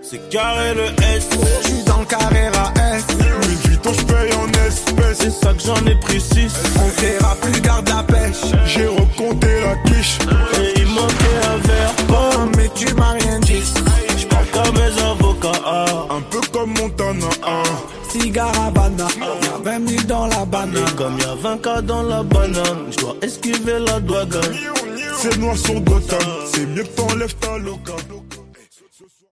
C'est carré le S. J'suis dans le carré AS. Louis Vuitton, j'paye en espèces. C'est ça que j'en ai pris 6. On verra plus, garde la pêche. J'ai recompté la quiche. Et il manquait un verre. Oh, mais tu m'as rien dit. J'parle comme mes avocats. Un peu comme Montana. Cigare Havana, y'a 20 000 dans la banane. Et comme y'a 20 cas dans la banane, j'dois esquiver la douane. C'est noir sur Gotham. C'est mieux que t'enlèves ta loca.